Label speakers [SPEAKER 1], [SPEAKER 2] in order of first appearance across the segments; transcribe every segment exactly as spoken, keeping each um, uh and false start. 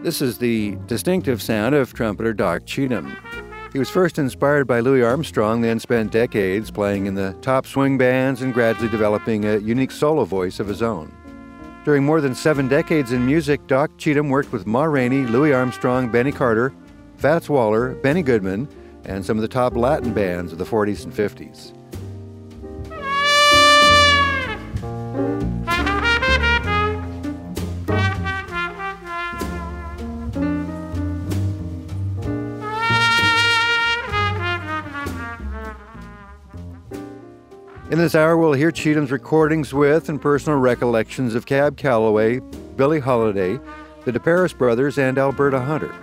[SPEAKER 1] This is the distinctive sound of trumpeter Doc Cheatham. He was first inspired by Louis Armstrong, then spent decades playing in the top swing bands and gradually developing a unique solo voice of his own. During more than seven decades in music, Doc Cheatham worked with Ma Rainey, Louis Armstrong, Benny Carter, Fats Waller, Benny Goodman, and some of the top Latin bands of the forties and fifties. In this hour, we'll hear Cheatham's recordings with and personal recollections of Cab Calloway, Billie Holiday, the DeParis Brothers, and Alberta Hunter.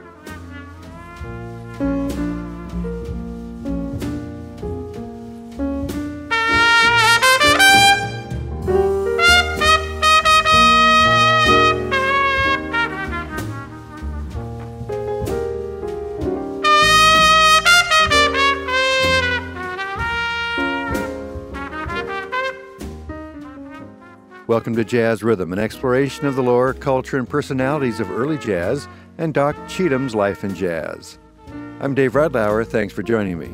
[SPEAKER 1] Welcome to Jazz Rhythm, an exploration of the lore, culture, and personalities of early jazz and Doc Cheatham's life in jazz. I'm Dave Radlauer. Thanks for joining me.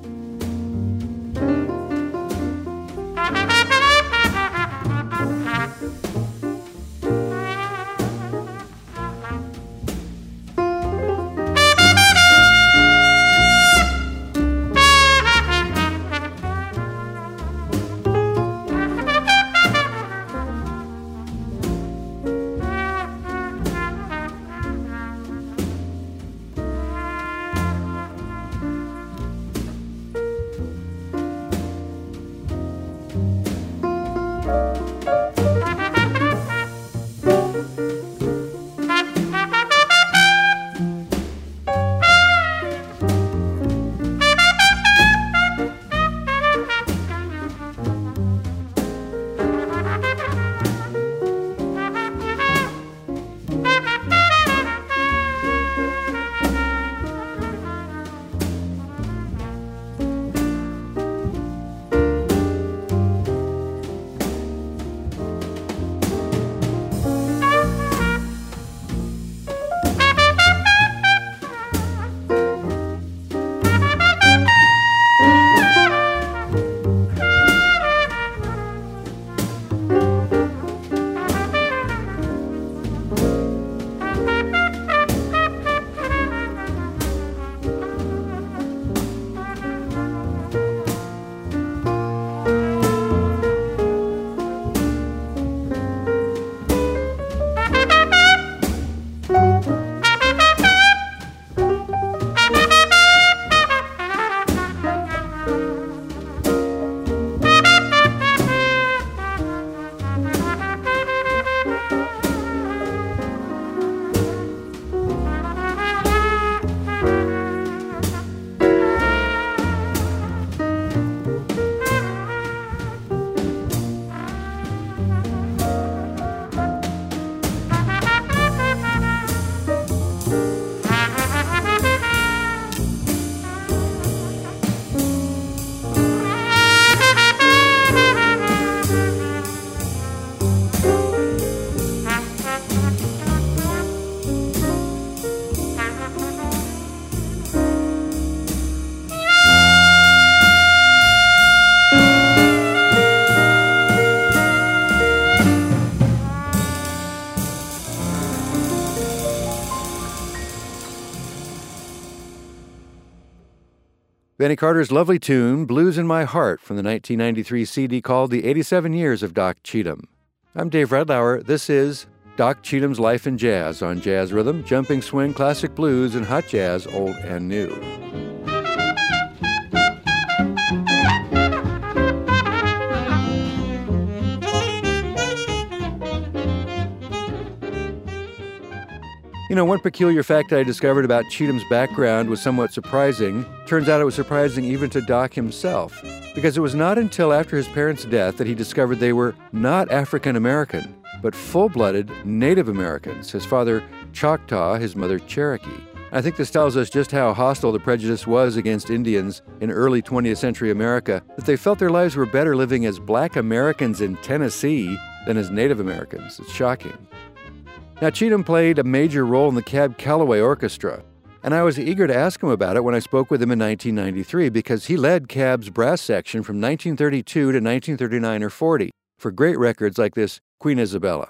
[SPEAKER 1] Benny Carter's lovely tune, Blues in My Heart, from the nineteen ninety-three C D called The eighty-seven Years of Doc Cheatham. I'm Dave Radlauer. This is Doc Cheatham's Life in Jazz on Jazz Rhythm, Jumping Swing, Classic Blues, and Hot Jazz, Old and New. You know, one peculiar fact I discovered about Cheatham's background was somewhat surprising. Turns out it was surprising even to Doc himself, because it was not until after his parents' death that he discovered they were not African American, but full-blooded Native Americans, his father Choctaw, his mother Cherokee. I think this tells us just how hostile the prejudice was against Indians in early twentieth century America, that they felt their lives were better living as Black Americans in Tennessee than as Native Americans. It's shocking. Now, Cheatham played a major role in the Cab Calloway Orchestra, and I was eager to ask him about it when I spoke with him in nineteen ninety-three because he led Cab's brass section from nineteen thirty-two to nineteen thirty-nine or forty for great records like this Queen Isabella.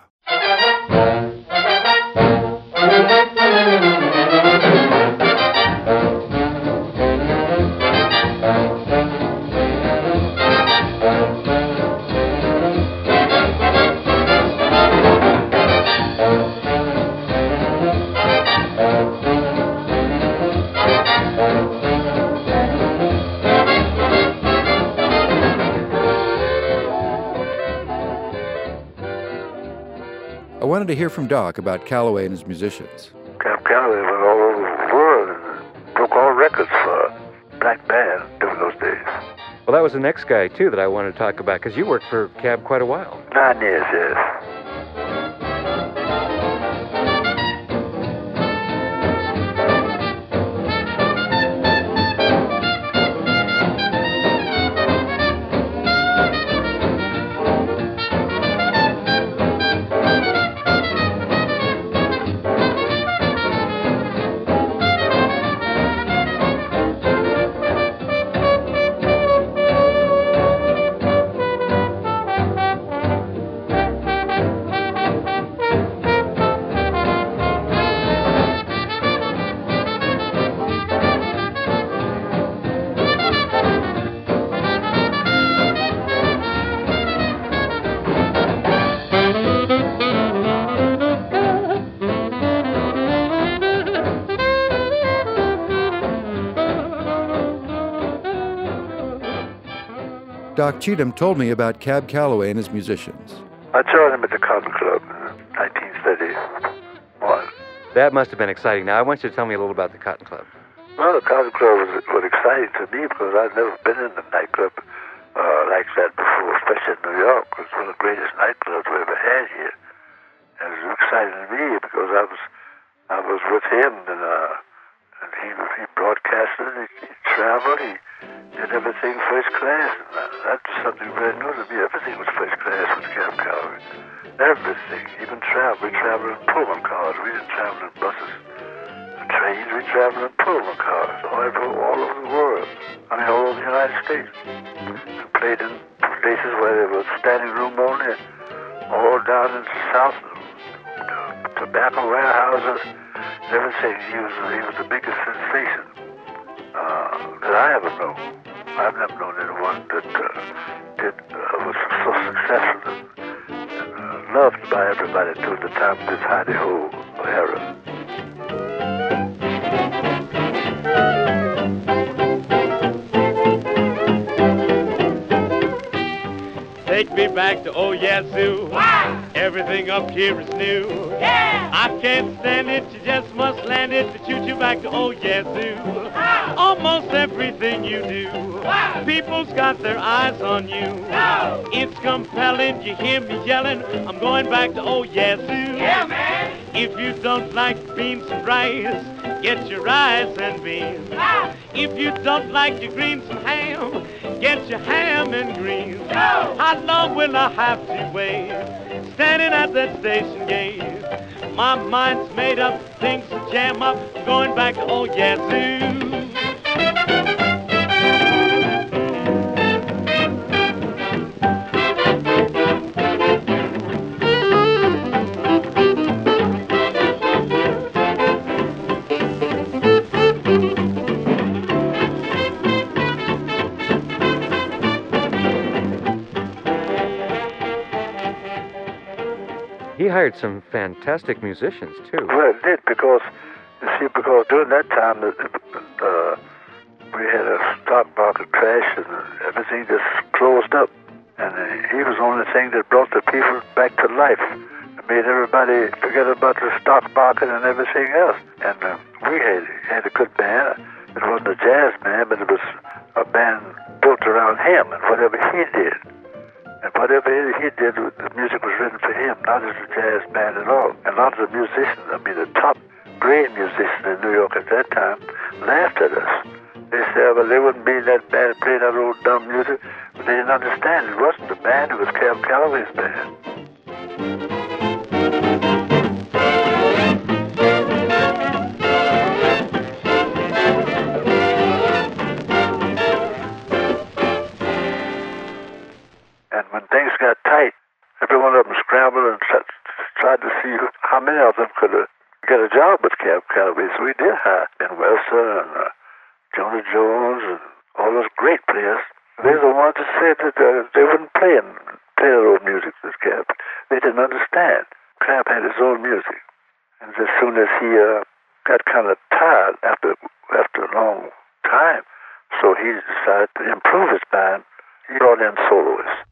[SPEAKER 1] I wanted to hear from Doc about Calloway and his musicians.
[SPEAKER 2] Cab Calloway went all over the world and broke all records for a black band during those days.
[SPEAKER 1] Well, that was the next guy, too, that I wanted to talk about, because you worked for Cab quite a while.
[SPEAKER 2] Nine years, yes.
[SPEAKER 1] Doc Cheatham told me about Cab Calloway and his musicians.
[SPEAKER 2] I joined him at the Cotton Club in nineteen thirty-one.
[SPEAKER 1] That must have been exciting. Now, I want you to tell me a little about the Cotton Club.
[SPEAKER 2] Well, the Cotton Club was, was exciting to me because I'd never been in a nightclub uh, like that before, especially in New York. It was one of the greatest nightclubs we ever had here. And it was exciting to me because I was I was with him, and, uh, and he he broadcasted, he, he traveled, he did everything first class. And that, that was something very new to me. Everything was first class with Cab Calloway. Everything, even travel. We traveled in Pullman cars. We didn't travel in buses and trains. We traveled in Pullman cars all over, all over the world. I mean, all over the United States. We played in places where there was standing room only, all down in the South, uh, tobacco warehouses, everything. He was, he was the biggest sensation uh, that I ever known. I've never known anyone that uh, did, uh, was so successful and, and uh, loved by everybody till the time of this hidey-ho era.
[SPEAKER 3] Take me back to old Yazoo. Wow. Everything up here is new. Yeah. I can't stand it, you just must land it to shoot you back to old Yazoo. Wow. Almost everything you do, wow, people's got their eyes on you. No. It's compelling, you hear me yelling, I'm going back to old Yazoo. Yeah, man. If you don't like beans and rice, get your rice and beans. Ah. If you don't like your greens and ham, get your ham and greens. No. How long will I have to wait, standing at that station gate? My mind's made up, things to jam up, going back to old Yazoo.
[SPEAKER 1] He hired some fantastic musicians, too.
[SPEAKER 2] Well, it did, because, you see, because during that time, uh, we had a stock market crash and everything just closed up. And uh, he was the only thing that brought the people back to life. It made everybody forget about the stock market and everything else. And uh, we had, had a good band. It wasn't a jazz band, but it was a band built around him and whatever he did. And whatever he did, the music was written for him, not as a jazz band at all. And a lot of the musicians, I mean, the top grade musicians in New York at that time, laughed at us. They said, well, they wouldn't be in that band playing that old dumb music. But they didn't understand. It wasn't the band, it was Cab Calloway's band. of them could uh, get a job with Cab Calloway, so we did hire Ben Webster and uh, Jonah Jones and all those great players. They're the ones that said that uh, they wouldn't play, in, play their own music with Cab. They didn't understand. Cab had his own music. And as soon as he uh, got kind of tired after after a long time, so he decided to improve his band. He brought in soloists.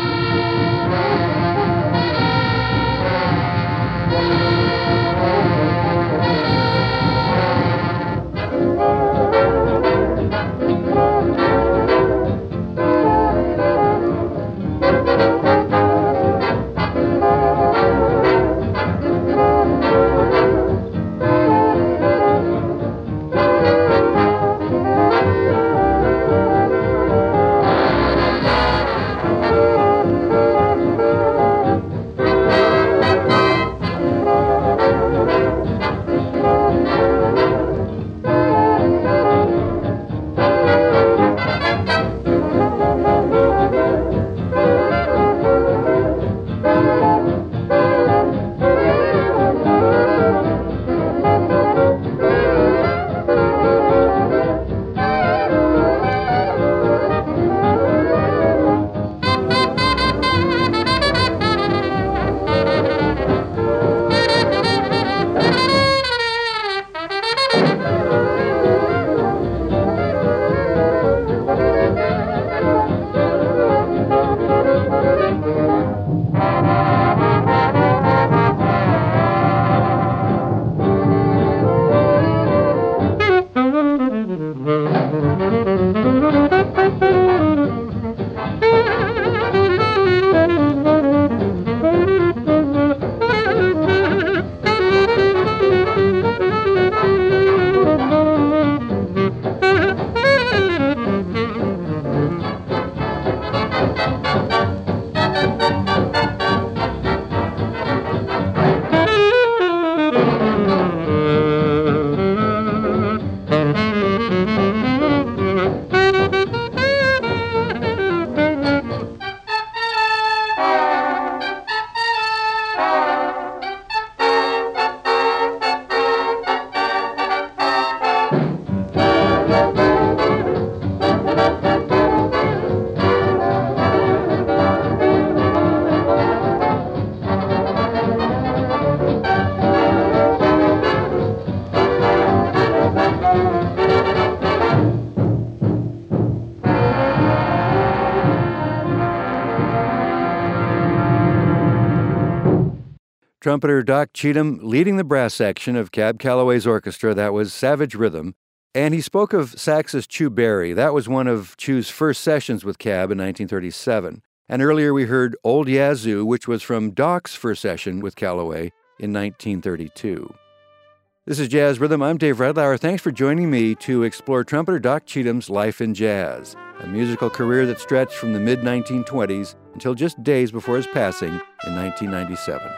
[SPEAKER 1] Trumpeter Doc Cheatham leading the brass section of Cab Calloway's orchestra. That was Savage Rhythm. And he spoke of saxist Chu Berry. That was one of Chu's first sessions with Cab in nineteen thirty-seven. And earlier we heard Old Yazoo, which was from Doc's first session with Calloway in nineteen thirty-two. This is Jazz Rhythm. I'm Dave Redlauer. Thanks for joining me to explore trumpeter Doc Cheatham's life in jazz, a musical career that stretched from the mid nineteen twenties until just days before his passing in nineteen ninety-seven.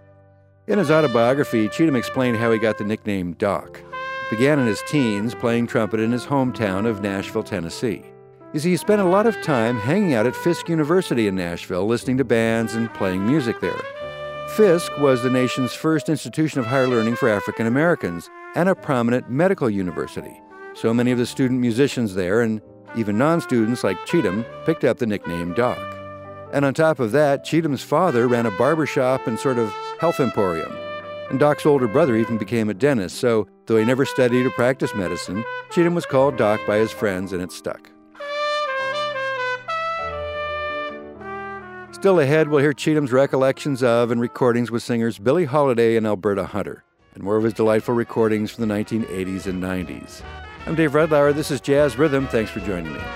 [SPEAKER 1] In his autobiography, Cheatham explained how he got the nickname Doc. It began in his teens playing trumpet in his hometown of Nashville, Tennessee. You see, he spent a lot of time hanging out at Fisk University in Nashville, listening to bands and playing music there. Fisk was the nation's first institution of higher learning for African Americans and a prominent medical university. So many of the student musicians there, and even non-students like Cheatham, picked up the nickname Doc. And on top of that, Cheatham's father ran a barbershop and sort of health emporium. And Doc's older brother even became a dentist, so though he never studied or practiced medicine, Cheatham was called Doc by his friends, and it stuck. Still ahead, we'll hear Cheatham's recollections of and recordings with singers Billie Holiday and Alberta Hunter, and more of his delightful recordings from the nineteen eighties and nineties. I'm Dave Redlauer. This is Jazz Rhythm. Thanks for joining me.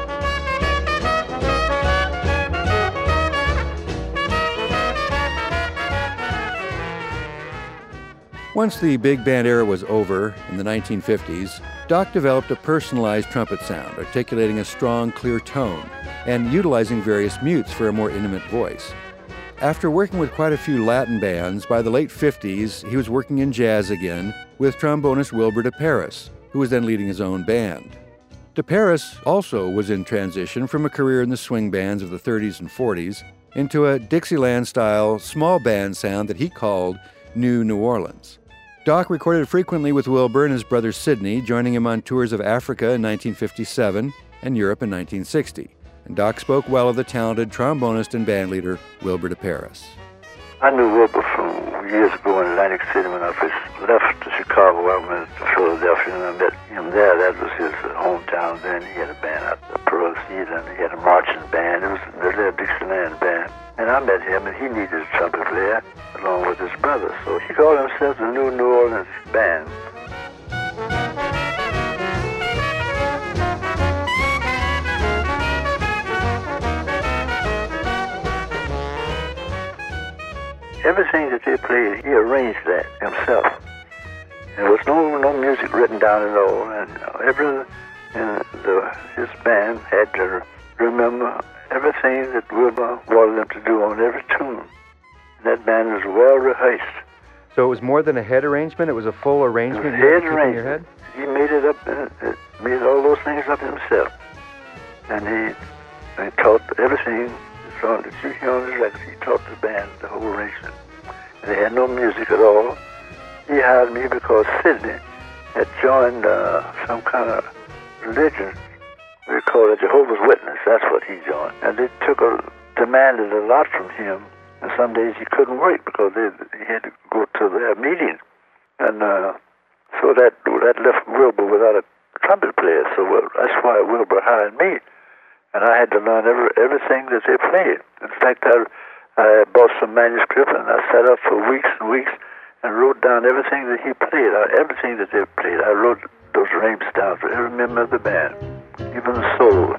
[SPEAKER 1] Once the big band era was over in the nineteen fifties, Doc developed a personalized trumpet sound, articulating a strong, clear tone and utilizing various mutes for a more intimate voice. After working with quite a few Latin bands, by the late fifties, he was working in jazz again with trombonist Wilbur DeParis, who was then leading his own band. DeParis also was in transition from a career in the swing bands of the thirties and forties into a Dixieland-style small band sound that he called New New Orleans. Doc recorded frequently with Wilbur and his brother Sidney, joining him on tours of Africa in nineteen fifty-seven and Europe in nineteen sixty. And Doc spoke well of the talented trombonist and bandleader Wilbur DeParis.
[SPEAKER 2] I knew Wilbur from years ago in Atlantic City when I first left to Chicago. I went to Philadelphia and I met him there. That was his hometown then. He had a band out at the Pearl Theater and he had a marching band. It was the Little Dixieland Band. And I met him and he needed a trumpet player along with his brother. So he called himself the New New Orleans Band. Everything that they played, he arranged that himself. There was no no music written down at all, and every and the his band had to remember everything that Wilbur wanted them to do on every tune. That band was well rehearsed.
[SPEAKER 1] So it was more than a head arrangement; it was a full arrangement.
[SPEAKER 2] It was
[SPEAKER 1] you had
[SPEAKER 2] head
[SPEAKER 1] to keep in
[SPEAKER 2] arrangement.
[SPEAKER 1] your head?
[SPEAKER 2] He made it up, uh, made all those things up himself, and he, he taught everything. So that you hear on his record, he taught the band the whole arrangement. And they had no music at all. He hired me because Sidney had joined uh, some kind of religion. We call it Jehovah's Witness. That's what he joined. And they took a, demanded a lot from him. And some days he couldn't work because they, he had to go to their meeting. And uh, so that that left Wilbur without a trumpet player. So uh, that's why Wilbur hired me. And I had to learn every, everything that they played. In fact, I, I bought some manuscript and I sat up for weeks and weeks and wrote down everything that he played, uh, everything that they played. I wrote those names down for every member of the band, even the solo.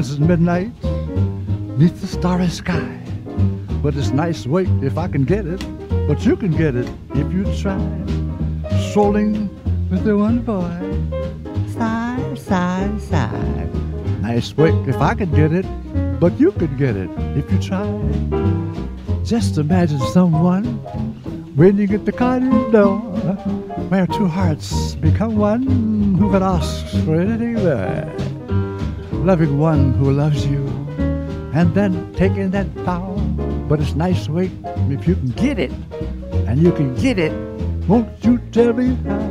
[SPEAKER 4] dance at midnight neath the starry sky. But it's nice wait if I can get it, but you can get it if you try. Strolling with the one boy, sigh, sigh, sigh. Nice wait if I could get it, but you could get it if you try. Just imagine someone waiting at the cottage door, where two hearts become one, who can ask for anything there. Loving one who loves you, and then taking that vow. But it's nice wait if you can get it, and you can get it. Won't you tell me how?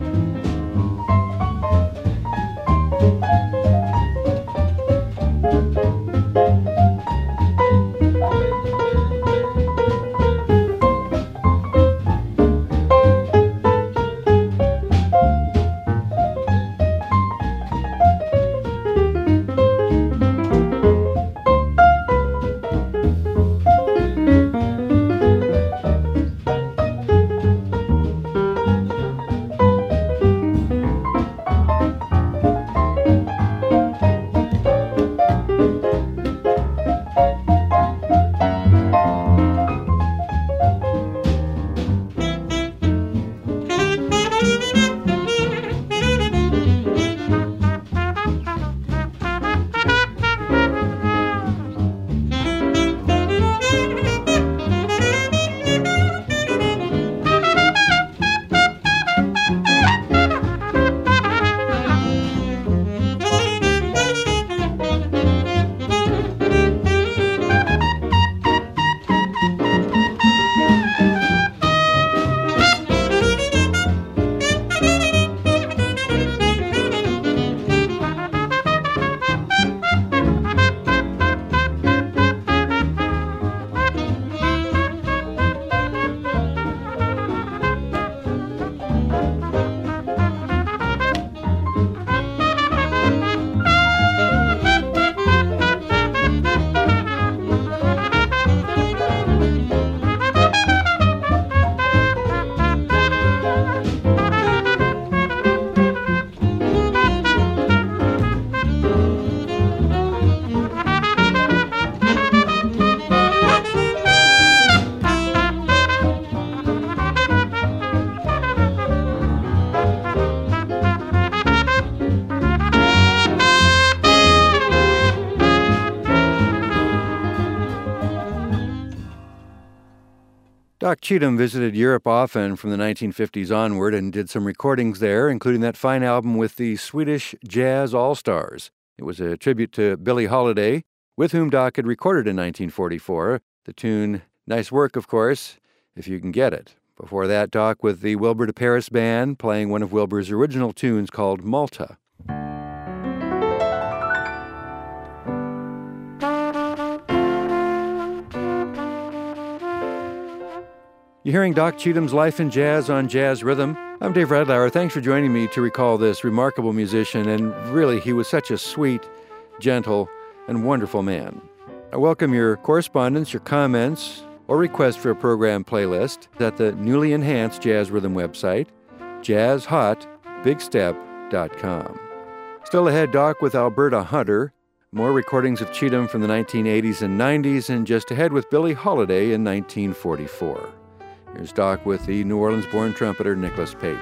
[SPEAKER 1] Doc Cheatham visited Europe often from the nineteen fifties onward and did some recordings there, including that fine album with the Swedish Jazz All-Stars. It was a tribute to Billie Holiday, with whom Doc had recorded in nineteen forty-four. The tune, Nice Work, of course, if you can get it. Before that, Doc with the Wilbur to Paris Band, playing one of Wilbur's original tunes called Malta. You're hearing Doc Cheatham's Life in Jazz on Jazz Rhythm. I'm Dave Redlauer. Thanks for joining me to recall this remarkable musician, and really, he was such a sweet, gentle, and wonderful man. I welcome your correspondence, your comments, or requests for a program playlist at the newly enhanced Jazz Rhythm website, jazz hot big step dot com. Still ahead, Doc with Alberta Hunter, more recordings of Cheatham from the nineteen eighties and nineties, and just ahead with Billie Holiday in nineteen forty-four. Here's Doc with the New Orleans-born trumpeter Nicholas Payton.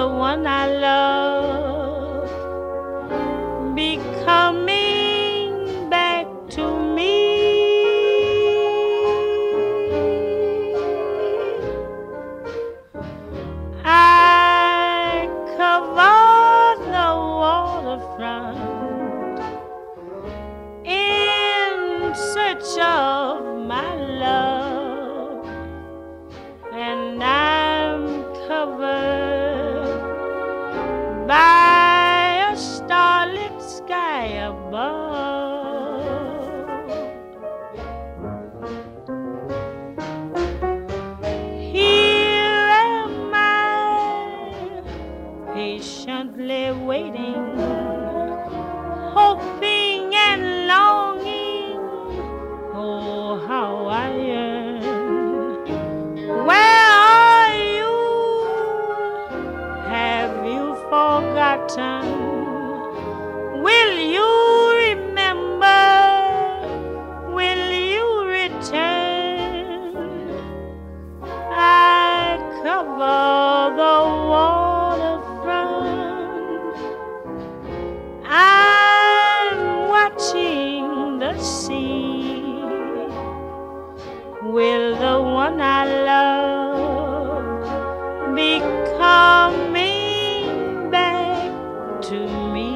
[SPEAKER 5] the one I love be coming back to me. I cover the waterfront in search of my love, and I'm covered by a starlit sky above. Here am I, patiently waiting, hoping and longing. Oh, how I yearn. Where are you? Have you forgotten? Will you remember? Will you return? I cover the waterfront. I'm watching the sea. Will the one I love be coming back to me?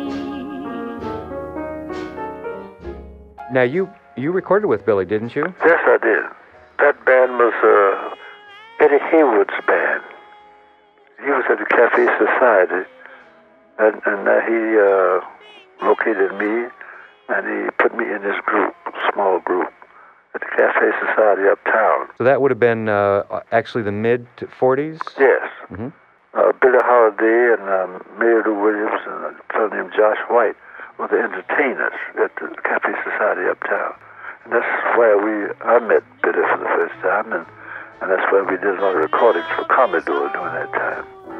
[SPEAKER 1] Now, you, you recorded with Billy, didn't you?
[SPEAKER 2] Yes, I did. That band was uh, Eddie Haywood's band. He was at the Cafe Society, and, and uh, he uh, located me, and he put me in this group, small group, at the Cafe Society uptown.
[SPEAKER 1] So that would have been uh, actually the mid forties?
[SPEAKER 2] Yes.
[SPEAKER 1] Mm-hmm.
[SPEAKER 2] Uh, Billie Holiday and um, Mary Lou Williams and a fellow named Josh White were the entertainers at the Cafe Society uptown. And that's where we, I met Billy for the first time, and, and that's where we did a lot of recordings for Commodore during that time.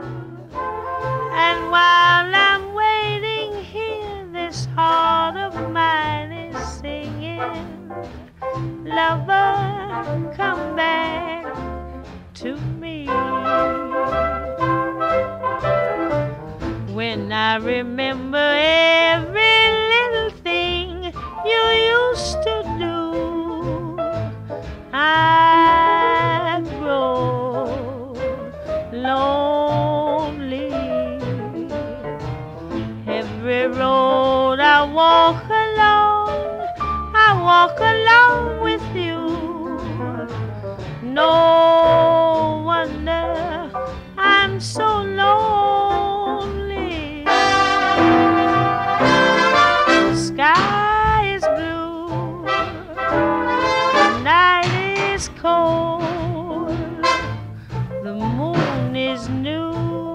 [SPEAKER 5] And while I'm waiting here, this heart of mine is singing, lover, come back to me. When I remember every little thing you used to do, I grow lonely. Every road I walk alone, I walk alone with you. No wonder I'm so lonely. The sky is blue, the night is cold, the moon is new,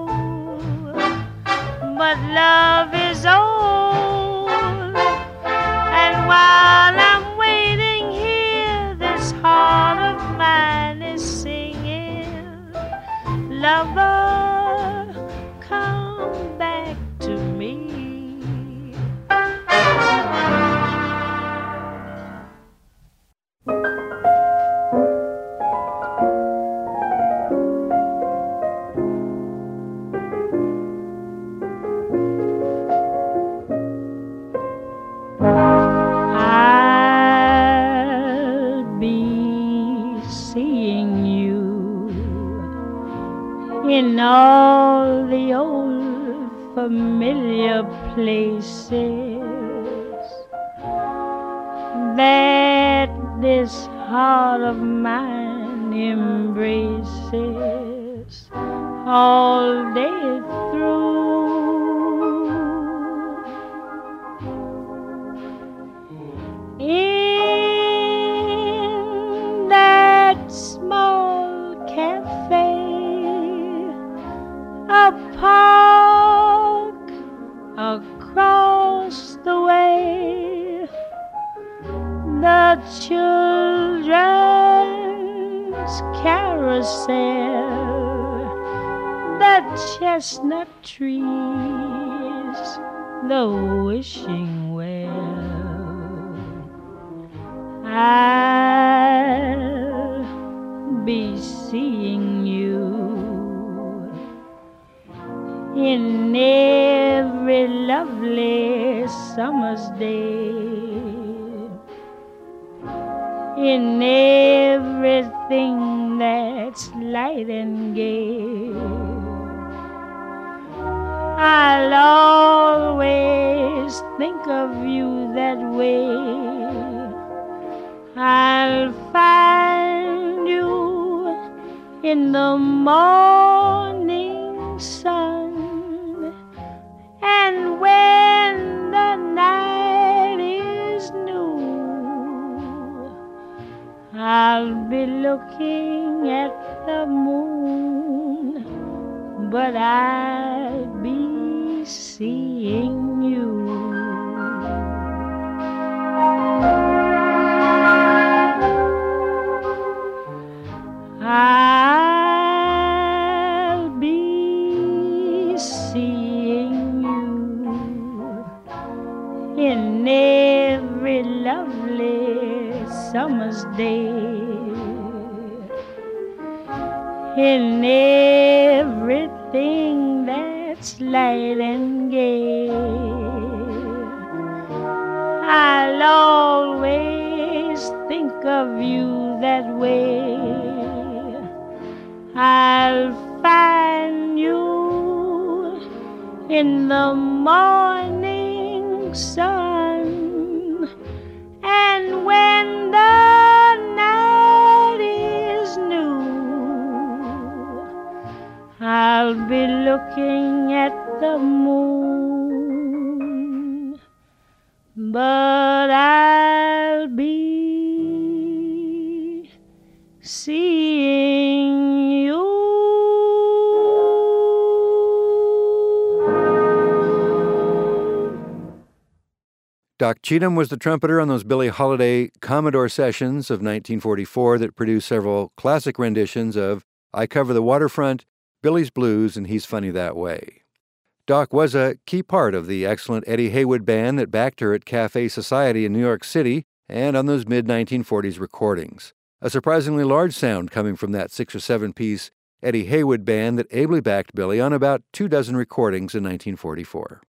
[SPEAKER 5] but love is old. And while I'm waiting here, this heart of mine is singing, lover, come back to me. I'll be seeing you in all the old familiar places that this heart of mine embraces all day through. In that small cafe, a park across the way, the children's carousel, the chestnut trees, the wishing well. I'll be seeing you in every lovely summer's day, in everything that's light and gay. I'll always think of you that way. I'll find you in the morning sun, and when the night is new, I'll be looking at the moon, but I'll be seeing you. I'll be seeing you in every lovely summer's day, in everything that's light and gay. I'll always think of you that way. I'll find you in the morning sun, and when the night is new, I'll be looking at the moon, but I'll be seeing you.
[SPEAKER 1] Doc Cheatham was the trumpeter on those Billie Holiday Commodore sessions of nineteen forty-four that produced several classic renditions of I Cover the Waterfront, Billy's Blues, and He's Funny That Way. Doc was a key part of the excellent Eddie Haywood band that backed her at Cafe Society in New York City and on those mid nineteen forties recordings. A surprisingly large sound coming from that six or seven piece Eddie Haywood band that ably backed Billie on about two dozen recordings in nineteen forty-four.